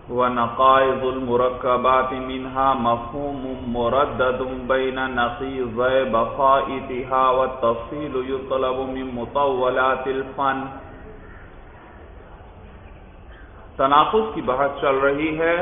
ونقائض المركبات منها مفهوم مردد بين نقيضي بفائتها والتفصيل يطلب من مطولات الفن. تناقض کی بحث چل رہی ہے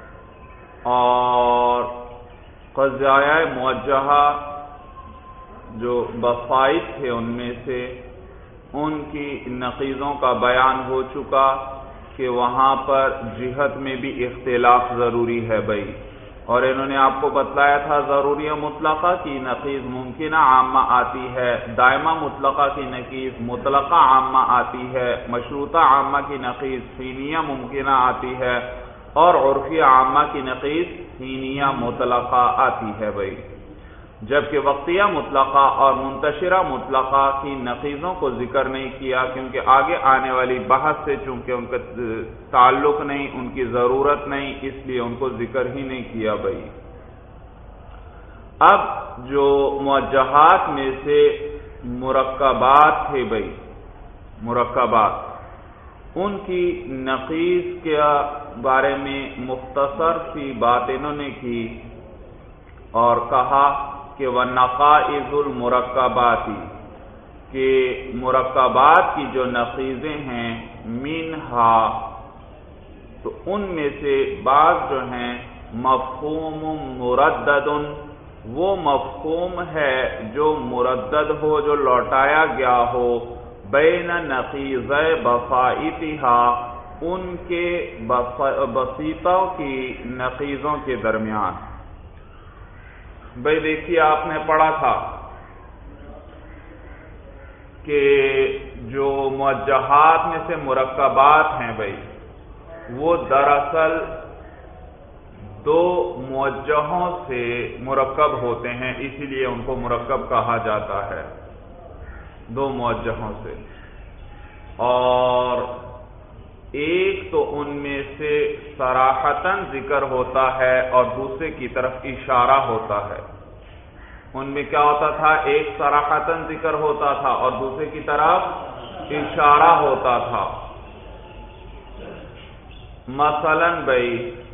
اور قضایہ موجہہ جو بفائد تھے ان میں سے ان کی نقیضوں کا بیان ہو چکا کہ وہاں پر جہت میں بھی اختلاف ضروری ہے بھائی، اور انہوں نے آپ کو بتلایا تھا ضروری مطلقہ کی نقیض ممکنہ عامہ آتی ہے، دائمہ مطلقہ کی نقیض مطلقہ عامہ آتی ہے، مشروطہ عامہ کی نقیض حینیہ ممکنہ آتی ہے، اور عرفی عامہ کی نقیض حینیہ مطلقہ آتی ہے بھائی. جبکہ وقتیہ مطلقہ اور منتشرہ مطلقہ کی نقیضوں کو ذکر نہیں کیا، کیونکہ آگے آنے والی بحث سے چونکہ ان کا تعلق نہیں، ان کی ضرورت نہیں، اس لیے ان کو ذکر ہی نہیں کیا بھائی. اب جو موجہات میں سے مرکبات تھے بھائی، مرکبات، ان کی نقیض کے بارے میں مختصر سی بات انہوں نے کی اور کہا کہ وَنَقَائِضُ الْمُرَكَّبَاتِ، کہ مرکبات کی جو نقیضیں ہیں منہا، تو ان میں سے بعض جو ہیں مفہوم مردد، وہ مفہوم ہے جو مردد ہو، جو لوٹایا گیا ہو، بین نقیض بفائتہا، ان کے بسیطوں کی نقیضوں کے درمیان. بھائی دیکھیے آپ نے پڑھا تھا کہ جو موجہات میں سے مرکبات ہیں بھائی، وہ دراصل دو موجہوں سے مرکب ہوتے ہیں، اسی لیے ان کو مرکب کہا جاتا ہے، دو موجہوں سے. اور ایک تو ان میں سے صراحتاً ذکر ہوتا ہے اور دوسرے کی طرف اشارہ ہوتا ہے. ان میں کیا ہوتا تھا؟ ایک صراحتاً ذکر ہوتا تھا اور دوسرے کی طرف اشارہ ہوتا تھا. مثلاً بھائی،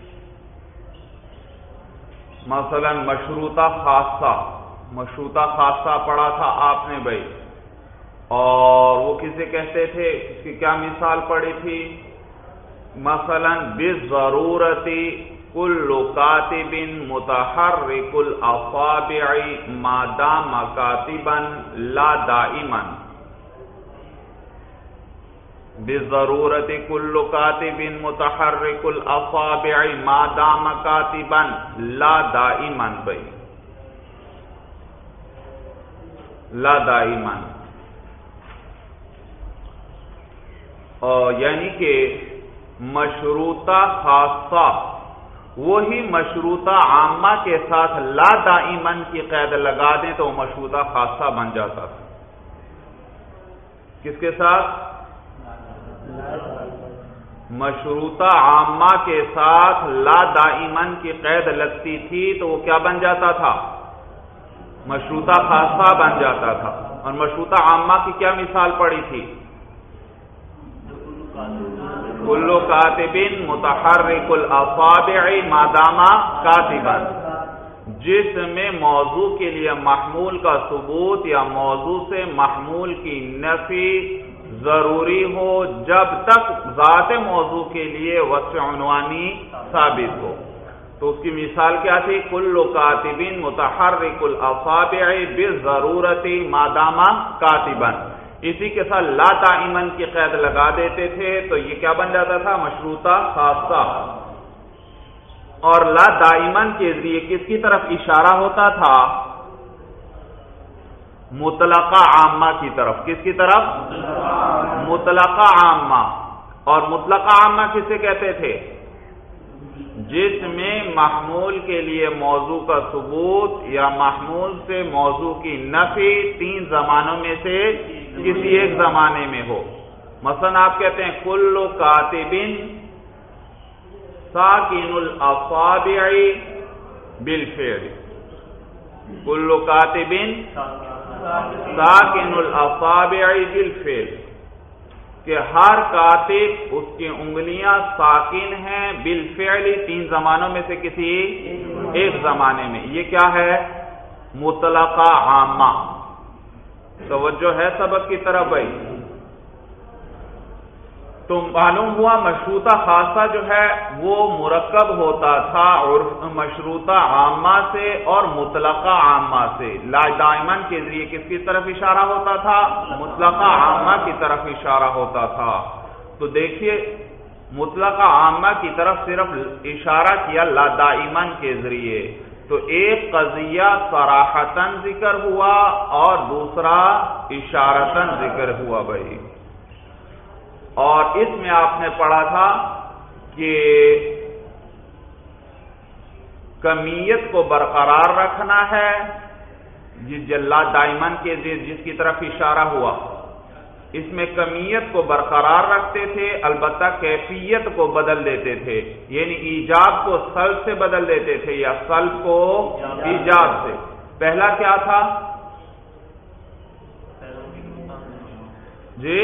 مثلاً مشروطہ خاصہ، مشروطہ خاصہ پڑھا تھا آپ نے بھائی، اور وہ کسے کہتے تھے؟ اس کی کیا مثال پڑھی تھی؟ مثلا بالضرورت کل کاتب متحرک الاصابع ما دام کاتبا لا دائما. بالضرورت کل کاتب متحرک الاصابع ما دام کاتبا لا دائما بھائی، لا دائما، یعنی کہ مشروطہ خاصہ وہی مشروطہ عامہ کے ساتھ لا دائمن کی قید لگا دیں تو وہ مشروطہ خاصہ بن جاتا تھا. کس کے ساتھ؟ مشروطہ عامہ کے ساتھ لا دائمن کی قید لگتی تھی تو وہ کیا بن جاتا تھا؟ مشروطہ خاصہ بن جاتا تھا. اور مشروطہ عامہ کی کیا مثال پڑی تھی؟ کل کاتب متحرک الاصابع ما دام کاتبا، جس میں موضوع کے لیے محمول کا ثبوت یا موضوع سے محمول کی نفی ضروری ہو جب تک ذات موضوع کے لیے وصف عنوانی ثابت ہو. تو اس کی مثال کیا تھی؟ کل کاتب متحرک الاصابع بالضرورت ما دام کاتبا. اسی کے ساتھ لا دائمن کی قید لگا دیتے تھے تو یہ کیا بن جاتا تھا؟ مشروطہ خاصہ. اور لا دائمن کے ذریعے کس کی طرف اشارہ ہوتا تھا؟ مطلقہ عامہ کی طرف. کس کی طرف؟ مطلقہ عامہ. اور مطلقہ عامہ کسے کہتے تھے؟ جس میں محمول کے لیے موضوع کا ثبوت یا محمول سے موضوع کی نفی تین زمانوں میں سے کسی ایک زمانے میں ہو. مثلا آپ کہتے ہیں کل کاتب ساکن الاصابع بالفعل، کل کاتب ساکن الاصابع بالفعل. کہ ہر کاتب اس کی انگلیاں ساکن ہیں بالفعل 3 زمانوں میں سے کسی ایک زمانے میں. یہ کیا ہے؟ مطلقہ عامہ. توجہ ہے سبق کی طرف بھائی؟ تو معلوم ہوا مشروطہ خاصہ جو ہے وہ مرکب ہوتا تھا مشروطہ عامہ سے اور مطلقہ عامہ سے. لا دائمن کے ذریعے کس کی طرف اشارہ ہوتا تھا؟ مطلقہ عامہ کی طرف اشارہ ہوتا تھا. تو دیکھیے مطلقہ عامہ کی طرف صرف اشارہ کیا لا دائمن کے ذریعے، تو ایک قضیہ صراحتاً ذکر ہوا اور دوسرا اشارتاً ذکر ہوا بھائی. اور اس میں آپ نے پڑھا تھا کہ کمیت کو برقرار رکھنا ہے، لا دائمن کے جس کی طرف اشارہ ہوا اس میں کمیت کو برقرار رکھتے تھے، البتہ کیفیت کو بدل دیتے تھے. یعنی ایجاب کو سلب سے بدل دیتے تھے یا سلب کو ایجاب سے. پہلا کیا تھا جی؟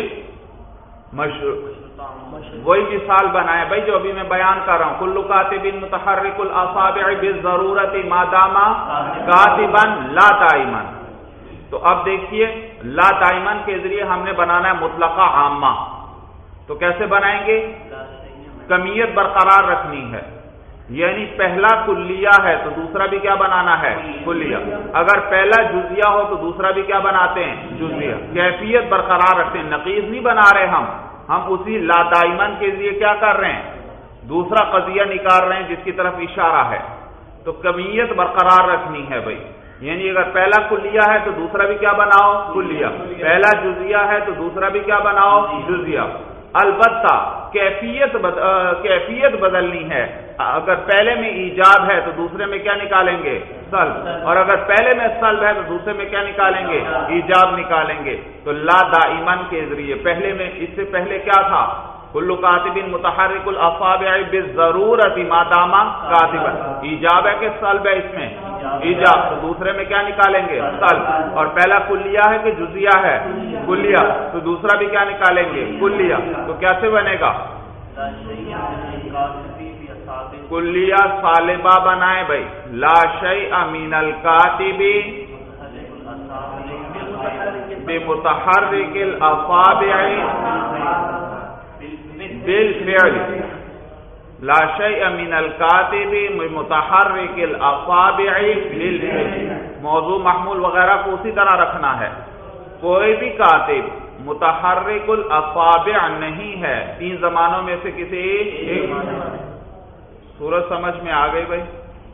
وہی مثال بنائے بھائی جو ابھی میں بیان کر رہا ہوں. کل کاتب متحرک الاصابع بالضرورت ما دام کاتبا لا دائما. تو اب دیکھیے لا دائمن کے ذریعے ہم نے بنانا ہے مطلقہ عامہ. تو کیسے بنائیں گے؟ کمیت برقرار رکھنی ہے، یعنی پہلا کلیہ ہے تو دوسرا بھی کیا بنانا ہے؟ کلیہ. اگر پہلا جزیہ ہو تو دوسرا بھی کیا بناتے ہیں؟ جزیہ. کیفیت برقرار رکھتے ہیں، نقیض نہیں بنا رہے ہم اسی لا دائمن کے ذریعے کیا کر رہے ہیں؟ دوسرا قضیہ نکال رہے ہیں جس کی طرف اشارہ ہے. تو کمیت برقرار رکھنی ہے بھائی. یعنی اگر پہلا کلیہ ہے تو دوسرا بھی کیا بناؤ؟ کلیہ. پہلا جزیہ ہے تو دوسرا بھی کیا بناؤ؟ جزیہ. البتہ کیفیت بدلنی ہے. اگر پہلے میں ایجاب ہے تو دوسرے میں کیا نکالیں گے؟ سلب. اور اگر پہلے میں سلب ہے تو دوسرے میں کیا نکالیں گے؟ ایجاب نکالیں گے. تو لا دائمن کے ذریعے پہلے میں اس سے پہلے کیا تھا؟ کل کاتب متحرک الاصابع بالضرورت ما دام کاتبا. ایجاب ہے کہ سلب ہے؟ اس میں ایجاب. تو دوسرے میں کیا نکالیں گے؟ سلب. اور پہلا کلیہ ہے کہ جزیہ ہے؟ کلیہ. تو دوسرا بھی کیا نکالیں گے؟ کلیہ. تو کیسے بنے گا؟ کلیہ سالبہ بنائے بھائی. لا شیء من الکاتب بمتحرک الاصابع بالفعل. لا شیء من الکاتب بمتحرک الاصابع بالفعل. موضوع محمول وغیرہ کو اسی طرح رکھنا ہے. کوئی بھی کاتب متحرک الاصابع نہیں ہے 3 زمانوں میں سے کسی ایک. سورج سمجھ میں آ گئی بھائی؟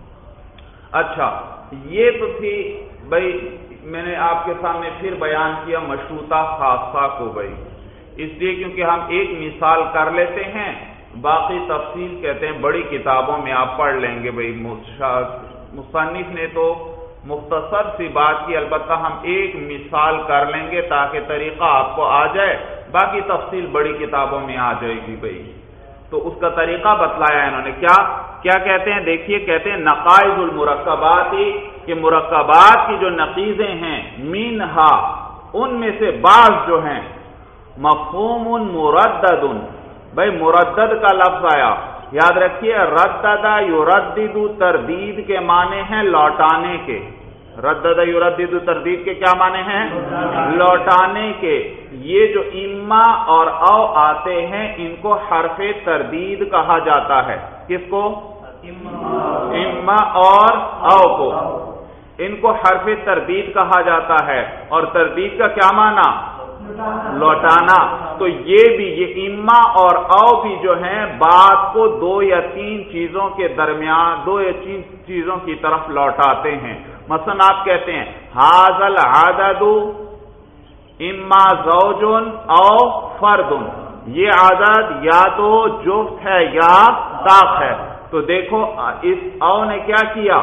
اچھا یہ تو تھی بھائی، میں نے آپ کے سامنے پھر بیان کیا مشروطہ خاصہ کو بھائی، اس لیے کیونکہ ہم ایک مثال کر لیتے ہیں، باقی تفصیل کہتے ہیں بڑی کتابوں میں آپ پڑھ لیں گے بھائی. مصنف نے تو مختصر سی بات کی، البتہ ہم ایک مثال کر لیں گے تاکہ طریقہ آپ کو آ جائے، باقی تفصیل بڑی کتابوں میں آ جائے گی بھائی. تو اس کا طریقہ بتلایا انہوں نے. کیا کہتے ہیں؟ دیکھیے کہتے ہیں نقائض المرکبات، کہ مرکبات کی جو نقیضیں ہیں، منہا ان میں سے بعض جو ہیں، مفہوم مردد. بھائی مردد کا لفظ آیا، یاد رکھیے ردد یردد تردید کے معنی ہیں لوٹانے کے. ردد یردد تردید کے کیا معنی ہیں؟ لوٹانے کے. یہ جو اما اور او آتے ہیں ان کو حرف تردید کہا جاتا ہے. کس کو؟ اما اور او کو. ان کو حرف تردید کہا جاتا ہے. اور تردید کا کیا معنی؟ لوٹانا. تو یہ بھی، یہ اما اور او بھی جو ہیں بات کو 2 یا 3 چیزوں کے درمیان 2 یا 3 چیزوں کی طرف لوٹاتے ہیں. مثلا آپ کہتے ہیں ھذا العدد اما زوج او فرد. یہ عدد یا تو جفت ہے یا طاق ہے. تو دیکھو اس او نے کیا کیا؟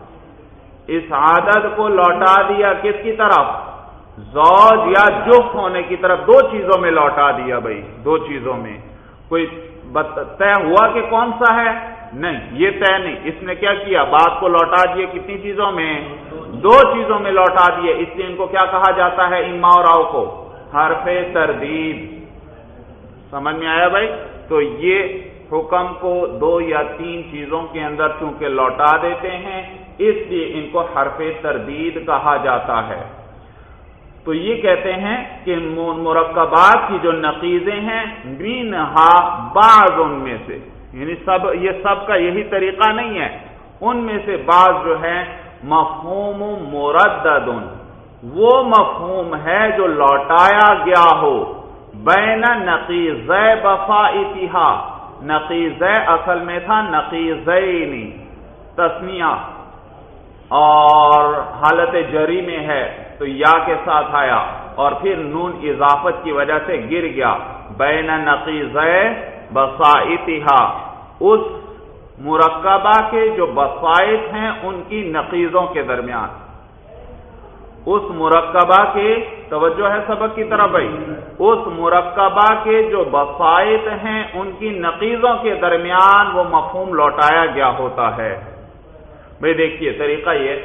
اس عدد کو لوٹا دیا کس کی طرف؟ زوج یا جفت ہونے کی طرف. 2 چیزوں میں لوٹا دیا بھائی، 2 چیزوں میں. کوئی طے ہوا کہ کون سا ہے؟ نہیں، یہ طے نہیں. اس نے کیا کیا؟ بات کو لوٹا دیے کتنی چیزوں میں؟ 2 چیزوں میں لوٹا دیے. اس لیے ان کو کیا کہا جاتا ہے؟ اما اور او کو حرف تردید. سمجھ میں آیا بھائی؟ تو یہ حکم کو 2 یا 3 چیزوں کے اندر چونکہ لوٹا دیتے ہیں، اس لیے ان کو حرف تردید کہا جاتا ہے۔ تو یہ کہتے ہیں کہ مرکبات کی جو نقیضیں ہیں، منہا بعض، ان میں سے، یعنی یہ سب کا یہی طریقہ نہیں ہے، ان میں سے بعض جو ہے مفہوم مردد، وہ مفہوم ہے جو لوٹایا گیا ہو، بین نقیضے بفائتہا، نقیضے اصل میں تھا نقیضین تثنیہ، اور حالت جری میں ہے تو یا کے ساتھ آیا، اور پھر نون اضافت کی وجہ سے گر گیا، بین نقیضے بسائتہا، اس مرکبہ کے جو بسائط ہیں ان کی نقیضوں کے درمیان، اس مرکبہ کے، توجہ ہے سبق کی طرف بھائی، اس مرکبہ کے جو بسائط ہیں ان کی نقیضوں کے درمیان وہ مفہوم لوٹایا گیا ہوتا ہے۔ بھائی دیکھیے طریقہ یہ،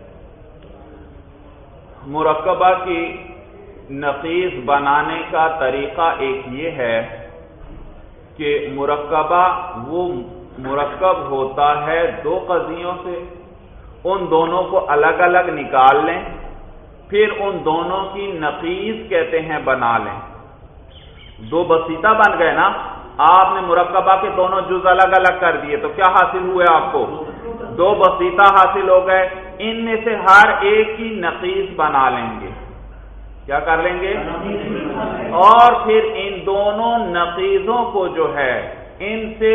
مرکبہ کی نقیض بنانے کا طریقہ ایک یہ ہے کہ مرکبہ وہ مرکب ہوتا ہے 2 قضیوں سے، ان دونوں کو الگ الگ نکال لیں، پھر ان دونوں کی نقیض کہتے ہیں بنا لیں۔ 2 بسیطہ بن گئے نا، آپ نے مرکبہ کے دونوں جز الگ الگ کر دیے تو کیا حاصل ہوئے آپ کو؟ 2 بسیطہ حاصل ہو گئے، ان میں سے ہر ایک کی نقیض بنا لیں گے، کیا کر لیں گے؟ اور پھر ان دونوں نقیضوں کو جو ہے ان سے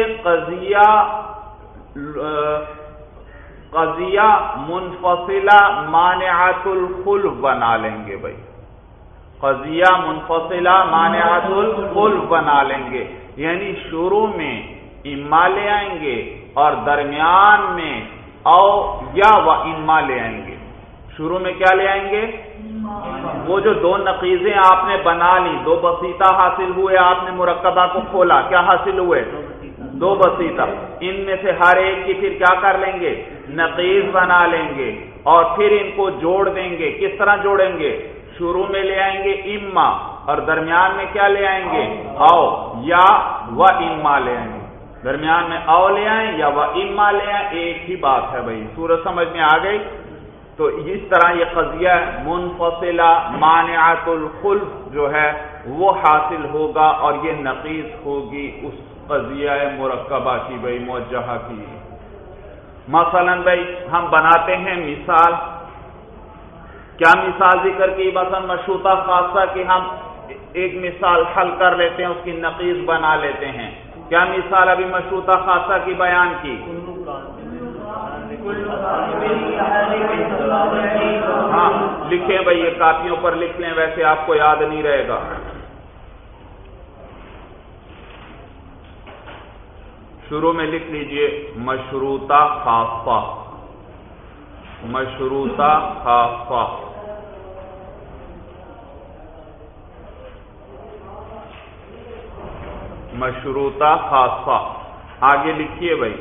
قضیہ منفصلہ مانعۃ الخلف بنا لیں گے بھائی، قضیہ منفصلہ مانعۃ الخلف بنا لیں گے، یعنی شروع میں اما لے آئیں گے اور درمیان میں او یا و اما لے آئیں گے۔ شروع میں کیا لے آئیں گے؟ وہ جو 2 نقیضیں آپ نے بنا لی، 2 بسیطہ حاصل ہوئے، آپ نے مرکبہ کو کھولا، کیا حاصل ہوئے؟ 2 بسیطہ، ان میں سے ہر ایک کی پھر کیا کر لیں گے؟ نقیض بنا لیں گے، اور پھر ان کو جوڑ دیں گے۔ کس طرح جوڑیں گے؟ شروع میں لے آئیں گے اما، اور درمیان میں کیا لے آئیں گے؟ او یا و اما لے آئیں گے، درمیان میں او لے آئیں یا و اما لے آئیں، ایک ہی بات ہے بھائی، سورج سمجھ میں آ گئی؟ تو اس طرح یہ قضیہ منفصلہ مانعۃ الخلف جو ہے وہ حاصل ہوگا، اور یہ نقیض ہوگی اس قضیہ مرکبہ کی بھائی، موجہہ کی۔ مثلا بھائی ہم بناتے ہیں مثال، کیا مثال ذکر کی؟ مثلا مشروطہ خاصہ کی ہم ایک مثال حل کر لیتے ہیں، اس کی نقیض بنا لیتے ہیں۔ کیا مثال ابھی مشروطہ خاصہ کی بیان کی؟ ہاں لکھیں بھائی، یہ کاپیوں پر لکھ لیں، ویسے آپ کو یاد نہیں رہے گا۔ شروع میں لکھ لیجئے مشروطہ خاصہ، مشروطہ خاصہ، مشروطہ خاصہ۔ آگے لکھیے بھائی،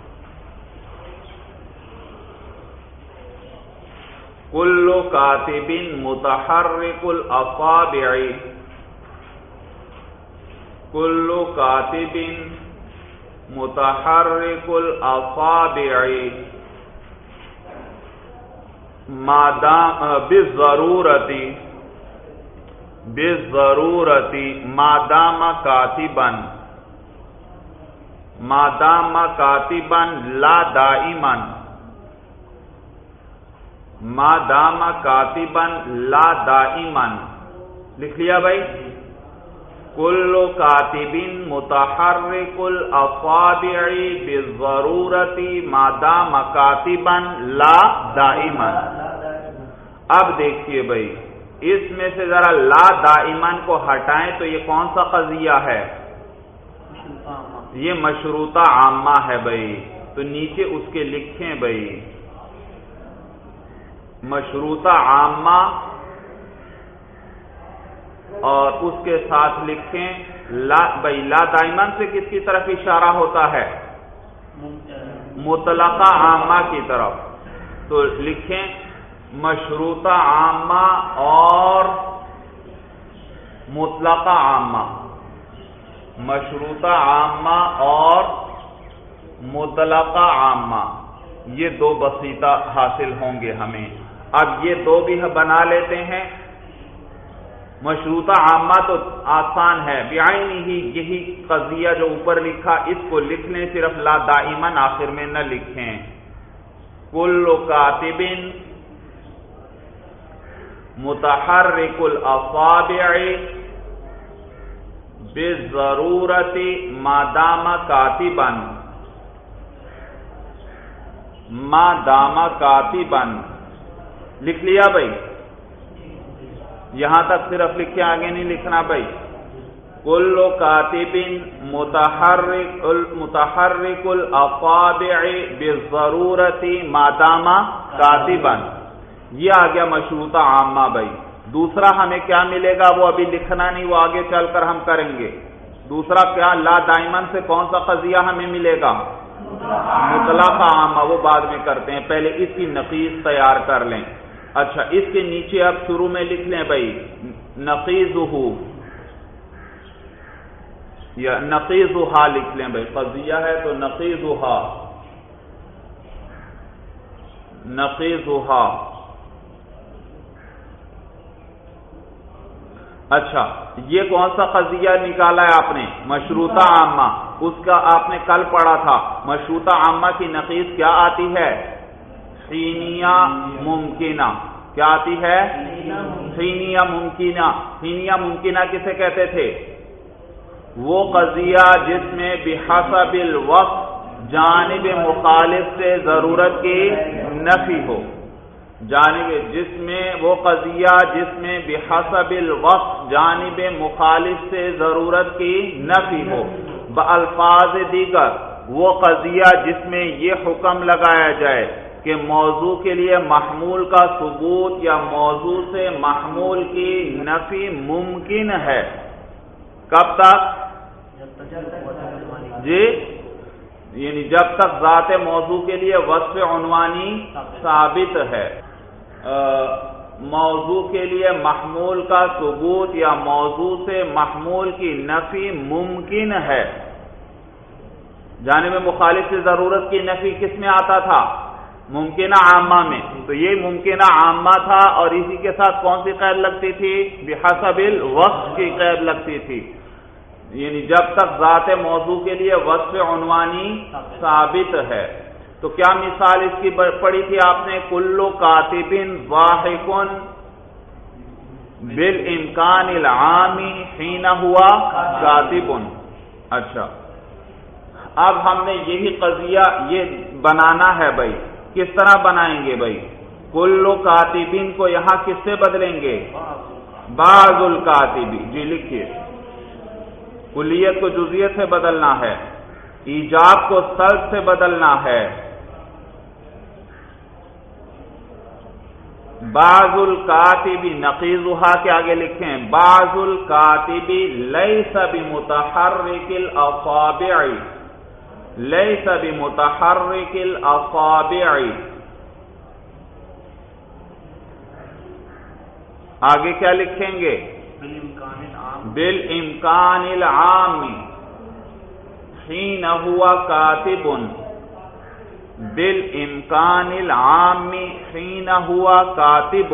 کل کاتب متحرک الاصابع، کل کاتب متحرک الاصابع بالضرورتی، بالضرورتی مادام کاتبا، مادام کاتبا لا دائما، مادام کاتبا لا دائما۔ لکھ لیا بھائی؟ کل کاتب متحرک الاصابع بالضرورت مادام کاتبا لا دائما۔ اب دیکھیے بھائی، اس میں سے ذرا لا دائما کو ہٹائیں تو یہ کون سا قضیہ ہے؟ یہ مشروطہ عامہ ہے بھائی، تو نیچے اس کے لکھیں بھائی، مشروطہ عامہ، اور اس کے ساتھ لکھیں لا، بھائی لا دائمن سے کس کی طرف اشارہ ہوتا ہے؟ مطلقہ عامہ کی طرف، تو لکھیں مشروطہ عامہ اور مطلقہ عامہ، مشروطہ عامہ اور مطلقہ عامہ، یہ دو بسیطہ حاصل ہوں گے ہمیں۔ اب یہ دو بھی بنا لیتے ہیں۔ مشروطہ عامہ تو آسان ہے، بعینہ ہی یہی قضیہ جو اوپر لکھا اس کو لکھ لیں، صرف لا دائماً آخر میں نہ لکھیں۔ کل کاتب متحرک الاصابع بالضرورت ما دام کاتبا، ما دام کاتبا، لکھ لیا بھائی؟ یہاں تک صرف لکھے، آگے نہیں لکھنا بھائی۔ کل کاتب متحرک الاصابع بالضرورت ما دام کاتبا، یہ آ گیا مشروطہ عامہ بھائی۔ دوسرا ہمیں کیا ملے گا وہ ابھی لکھنا نہیں، وہ آگے چل کر ہم کریں گے۔ دوسرا کیا؟ لا دائمن سے کون سا قضیہ ہمیں ملے گا؟ مطلقہ عامہ، وہ بعد میں کرتے ہیں، پہلے اس کی نقیض تیار کر لیں۔ اچھا، اس کے نیچے اب شروع میں لکھ لیں بھائی نقیضہ، یا نقیضہ لکھ لیں بھائی، قضیہ ہے تو نقیضہ، نقیضہ۔ اچھا، یہ کون سا قضیہ نکالا ہے آپ نے؟ مشروطہ عامہ، اس کا آپ نے کل پڑھا تھا۔ مشروطہ عامہ کی نقیض کیا آتی ہے؟ حینیہ ممکنہ۔ کیا آتی ہے؟ حینیہ ممکنہ۔ حینیہ ممکنہ کسے کہتے تھے؟ وہ قضیہ جس میں بحسب الوقت جانب مخالف سے ضرورت کی نفی ہو، جس میں وہ قضیہ جس میں بحسب الوقت جانب مخالف سے ضرورت کی نفی ہو، بالفاظ دیگر وہ قضیہ جس میں یہ حکم لگایا جائے کہ موضوع کے لیے محمول کا ثبوت یا موضوع سے محمول کی نفی ممکن ہے۔ کب تک؟ جی، یعنی جب تک ذات موضوع کے لیے وصف عنوانی ثابت ہے، موضوع کے لیے محمول کا ثبوت یا موضوع سے محمول کی نفی ممکن ہے۔ جانب مخالف سے ضرورت کی نفی کس میں آتا تھا؟ ممکنہ عامہ میں۔ تو یہ ممکنہ عامہ تھا، اور اسی کے ساتھ کون سی قید لگتی تھی؟ بحسب الوصف کی قید لگتی تھی، یعنی جب تک ذات موضوع کے لیے وصف عنوانی ثابت ہے۔ تو کیا مثال اس کی پڑھی تھی آپ نے؟ کل کاتب ضاحک بالامکان العام حین ہوا کاتب۔ اچھا، اب ہم نے یہی قضیہ یہ بنانا ہے بھائی۔ کس طرح بنائیں گے بھائی؟ کل کاتبین کو یہاں کس سے بدلیں گے؟ بعض الکاتبی۔ جی لکھیے، کلیت کو جزئیت سے بدلنا ہے، ایجاب کو سلب سے بدلنا ہے۔ بعض الکاتبی نقیضھا کے آگے لکھیں بعض الکاتبی لیس بمتحرک الاصابع، لیس بمتحرک الاصابع۔ آگے کیا لکھیں گے؟ بالامکان العام حین ہوا کاتب، بالامکان العام حین ہوا کاتب۔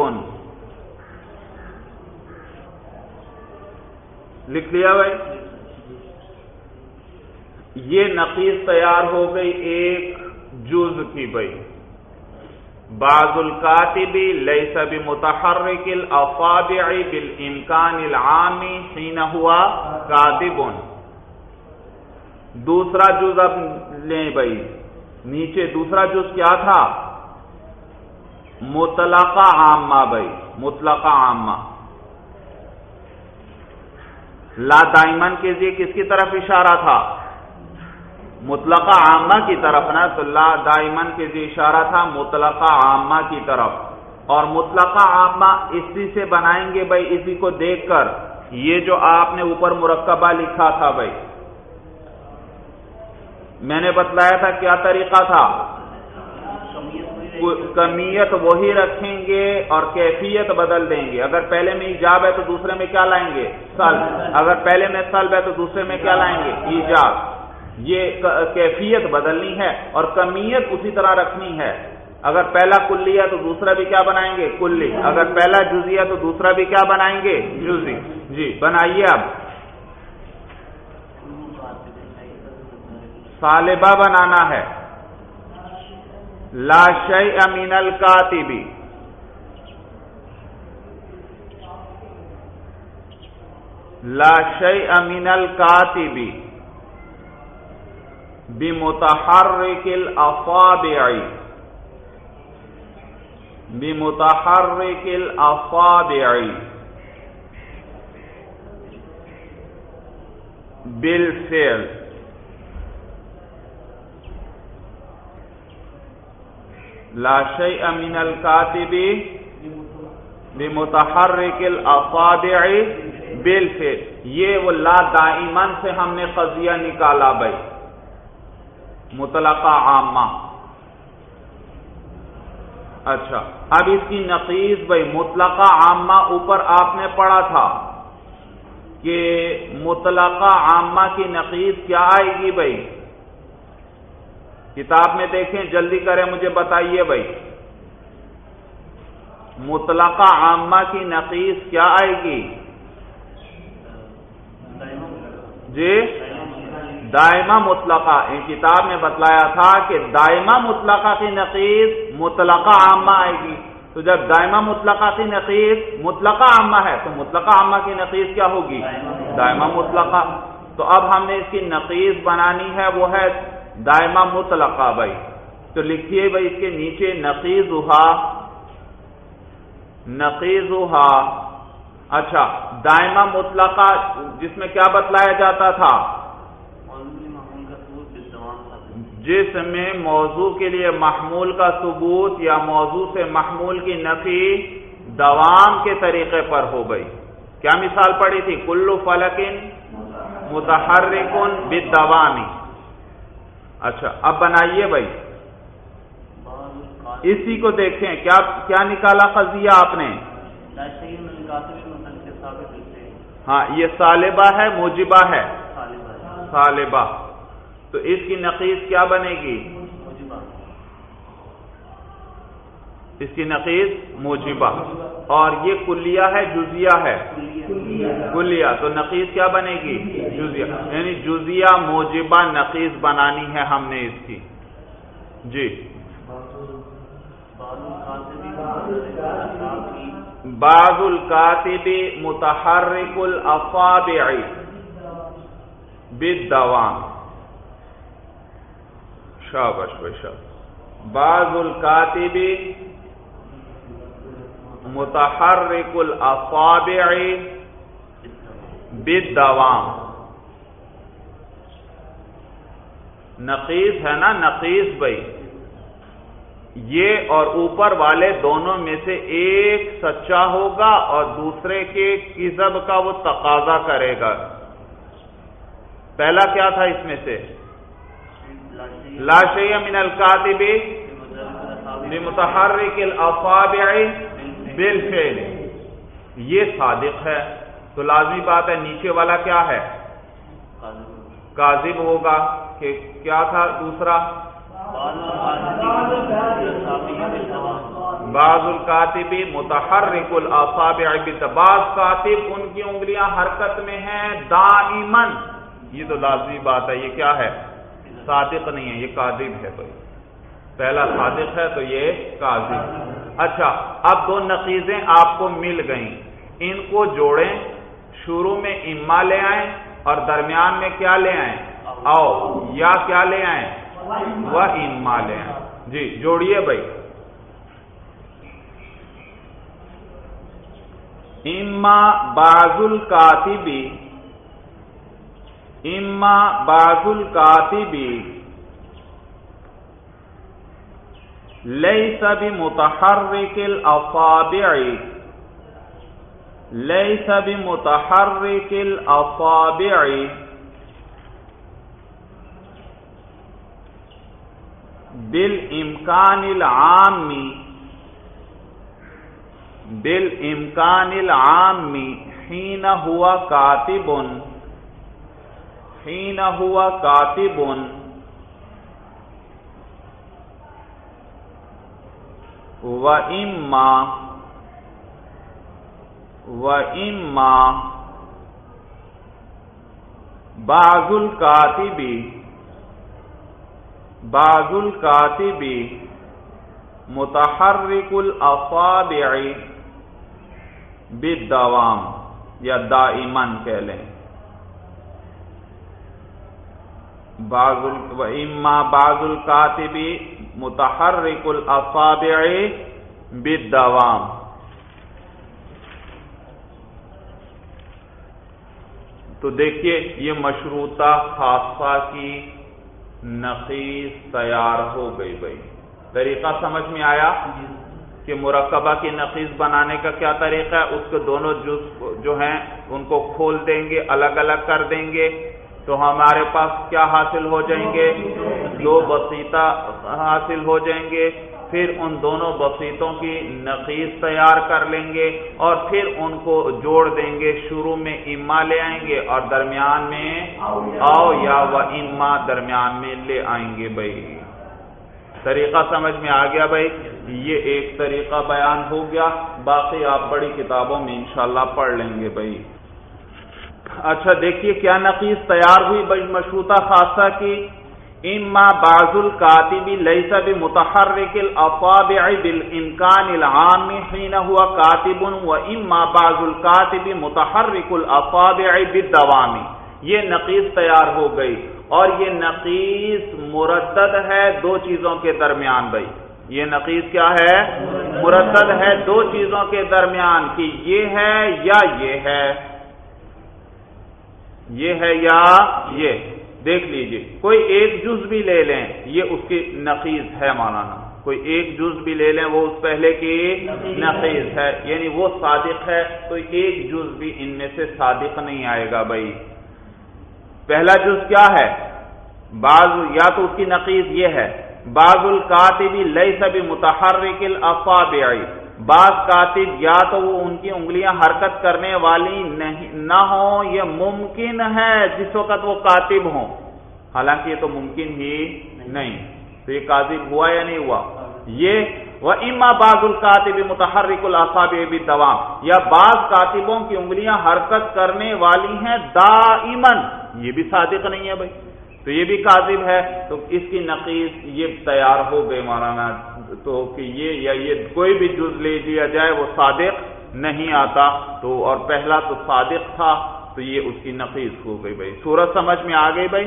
لکھ لیا بھائی؟ یہ نقیض تیار ہو گئی ایک جز کی بھائی، بعض الکاتب لیس بمتحرک الاصابع بالامکان العام حین ہوا کاتب۔ دوسرا جز اب لیں بھائی، نیچے دوسرا جز کیا تھا؟ مطلقہ عامہ بھائی، مطلقہ عامہ۔ لا دائمن کے لیے کس کی طرف اشارہ تھا؟ مطلقہ عامہ کی طرف نا، تو لا دائمن کے لیے اشارہ تھا مطلقہ عامہ کی طرف، اور مطلقہ عامہ اسی سے بنائیں گے بھائی، اسی کو دیکھ کر یہ جو آپ نے اوپر مرکبہ لکھا تھا بھائی، میں نے بتلایا تھا کیا طریقہ تھا؟ کمیت وہی رکھیں گے اور کیفیت بدل دیں گے. اگر پہلے میں ایجاب ہے تو دوسرے میں کیا لائیں گے؟ سلب. اگر پہلے میں سلب ہے تو دوسرے میں کیا لائیں گے؟ ایجاب. یہ کیفیت بدلنی ہے اور کمیت اسی طرح رکھنی ہے. اگر پہلا کلی ہے تو دوسرا بھی کیا بنائیں گے؟ کلی. اگر پہلا جزئی ہے تو دوسرا بھی کیا بنائیں گے؟ جزئی. جی بنائیے. اب صالبہ بنانا ہے. لا شیء من الکاتب، لا شیء من الکاتب بمتحرک الاصابع، بمتحرک الاصابع بالفعل. لا شیء من الکاتب بمتحرک الاصابع بالفعل. یہ وہ لا دائمن سے ہم نے قضیہ نکالا بھائی، مطلقہ عامہ. اچھا اب اس کی نقیض بھائی مطلقہ عامہ اوپر آپ نے پڑھا تھا کہ مطلقہ عامہ کی نقیض کیا آئے گی بھائی؟ کتاب میں دیکھیں، جلدی کریں مجھے بتائیے بھائی. مطلقہ عامہ کی نقیض کیا آئے گی؟ جی دائمہ مطلقہ. ان کتاب میں بتلایا تھا کہ دائمہ مطلقہ کی نقیض مطلقہ عامہ آئے گی. تو جب دائمہ مطلقہ کی نقیض مطلقہ عامہ ہے تو مطلقہ عامہ کی نقیض کیا ہوگی؟ دائمہ مطلقہ. تو اب ہم نے اس کی نقیض بنانی ہے، وہ ہے دائمہ مطلقہ بھائی. تو لکھیے بھائی اس کے نیچے نقیضھا، نقیضھا. اچھا دائمہ مطلقہ جس میں کیا بتلایا جاتا تھا؟ جس میں موضوع کے لیے محمول کا ثبوت یا موضوع سے محمول کی نفی دوام کے طریقے پر ہو گئی. کیا مثال پڑھی تھی؟ کل فلک متحرک بالدوام. اچھا اب بنائیے بھائی، اسی کو دیکھیں کیا نکالا قضیہ آپ نے. ہاں یہ صالبہ ہے موجبہ ہے؟ صالبہ. تو اس کی نقیض کیا بنے گی؟ اس کی نقیض موجبہ. اور یہ کلیہ ہے جزیہ ہے؟ کلیہ. تو نقیض کیا بنے گی؟ جزیہ. یعنی جزیہ موجبہ نقیض بنانی ہے ہم نے اس کی. جی بعض الکاتب متحرک الاصابع بالدوام. شاباش بھائی شاباش. بعض الکاتب متحرک الاصابع بالدوام. نقیض ہے نا نقیض بھائی. یہ اور اوپر والے دونوں میں سے ایک سچا ہوگا اور دوسرے کے کذب کا وہ تقاضا کرے گا. پہلا کیا تھا اس میں سے؟ لا شیء من الکاتب بمتحرک الاصابع بالفعل. یہ صادق ہے تو لازمی بات ہے نیچے والا کیا ہے؟ کاذب ہوگا. کہ کیا تھا دوسرا؟ بعض الکاتب متحرک الاصابع بالدوام. بعض کاتب ان کی انگلیاں حرکت میں ہیں دائماً. یہ تو لازمی بات ہے. یہ کیا ہے؟ صادق نہیں ہے، یہ کاذب ہے. تو پہلا صادق ہے تو یہ کاذب. اچھا اب دو نقیضیں آپ کو مل گئیں، ان کو جوڑیں. شروع میں اما لے آئیں اور درمیان میں کیا لے آئیں؟ او. یا کیا لے آئیں؟ وہ اما لے آئیں. جی جوڑیے بھائی. اما بعض الکاتب، اما بعض الکاتب لیس بمتحرک الاصابع، لیس بمتحرک الاصابع بالامکان العامی حین ہوا کاتب وَإِمَّا بعض الكاتب متحرک الاصابع بالدوام، یا دائماً کہہ لیں، وَإِمَّا بعض الكاتب متحرک الاصابع بالدوام۔ تو دیکھیے یہ مشروطہ خاصہ کی نقیض تیار ہو گئی بھائی۔ طریقہ سمجھ میں آیا کہ مرکبہ کی نقیض بنانے کا کیا طریقہ ہے؟ اس کے دونوں جز جو ہیں ان کو کھول دیں گے، الگ الگ کر دیں گے، تو ہمارے پاس کیا حاصل ہو جائیں گے؟ دو بسیطہ حاصل ہو جائیں گے۔ پھر ان دونوں بسیطوں کی نقیض تیار کر لیں گے اور پھر ان کو جوڑ دیں گے، شروع میں اما لے آئیں گے اور درمیان میں او یا و اما درمیان میں لے آئیں گے بھائی۔ طریقہ سمجھ میں آ گیا بھائی؟ یہ ایک طریقہ بیان ہو گیا، باقی آپ بڑی کتابوں میں انشاءاللہ پڑھ لیں گے بھائی۔ اچھا دیکھیے کیا نقیض تیار ہوئی بھائی مشروطہ خاصہ کی؟ اما بعض الکاتب لیس بمتحرک الاصابع بالامکان العام حین ہوا کاتب و اما بعض الکاتب متحرک الاصابع بالدوام۔ یہ نقیض تیار ہو گئی، اور یہ نقیض مردد ہے دو چیزوں کے درمیان بھائی۔ یہ نقیض کیا ہے؟ مردد ہے دو چیزوں کے درمیان، کہ یہ ہے یا یہ ہے، یہ ہے یا یہ۔ دیکھ لیجئے کوئی ایک جز بھی لے لیں، یہ اس کی نقیض ہے مولانا، کوئی ایک جز بھی لے لیں وہ اس پہلے کی نقیض ہے، یعنی وہ صادق ہے، تو ایک جز بھی ان میں سے صادق نہیں آئے گا بھائی۔ پہلا جز کیا ہے؟ بعض، یا تو اس کی نقیض یہ ہے بعض الکاتب لیس بمتحرک الاصابع، بعض کاتب یا تو وہ ان کی انگلیاں حرکت کرنے والی نہ ہوں، یہ ممکن ہے جس وقت وہ کاتب ہوں، حالانکہ یہ تو ممکن ہی نہیں، تو یہ کاذب ہوا یا نہیں ہوا؟ یہ وَإِمَّا بَعْضُ الْكَاتِبِ مُتَحَرِّكُ الْأَصَابِعِ بِالدَّوَامِ، یا بعض کاتبوں کی انگلیاں حرکت کرنے والی ہیں دائماً، یہ بھی صادق نہیں ہے بھائی، تو یہ بھی کاذب ہے، تو اس کی نقیض یہ تیار ہو گئے مولانا، تو کہ یہ یا یہ کوئی بھی جز لے لیا جائے وہ صادق نہیں آتا، تو اور پہلا تو صادق تھا، تو یہ اس کی نقیض ہو گئی بھائی۔ صورت سمجھ میں آ گئی بھائی؟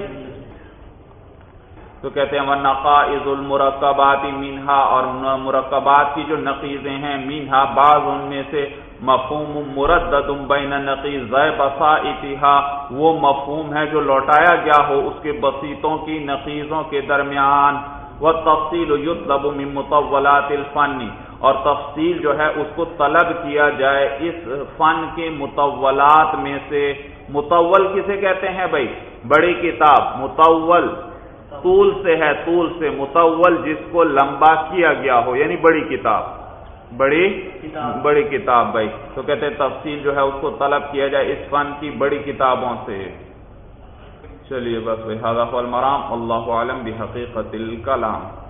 تو کہتے ہیں وَنَقَائِضُ الْمُرَکَّبَاتِ مِنْہا، اور مرکبات کی جو نقیضیں ہیں، مِنْہا بعض ان میں سے، مفہوم مردد بین نقیضی بسائطھا، وہ مفہوم ہے جو لوٹایا گیا ہو اس کے بسیطوں کی نقیضوں کے درمیان، وَالتَّفْصِيلُ يُطْلَبُ مِن مُطَوَّلَاتِ الْفَنِّ، اور تفصیل جو ہے اس کو طلب کیا جائے اس فن کے مطولات میں سے۔ مطول کسے کہتے ہیں بھائی؟ بڑی کتاب، مطول طول سے ہے، طول سے، مطول جس کو لمبا کیا گیا ہو، یعنی بڑی کتاب، بڑی کتاب بھائی، تو کہتے ہیں تفصیل جو ہے اس کو طلب کیا جائے اس فن کی بڑی کتابوں سے۔ چلیے بس بھائی، ھذا هو المرام، واللہ اعلم بحقیقت الکلام۔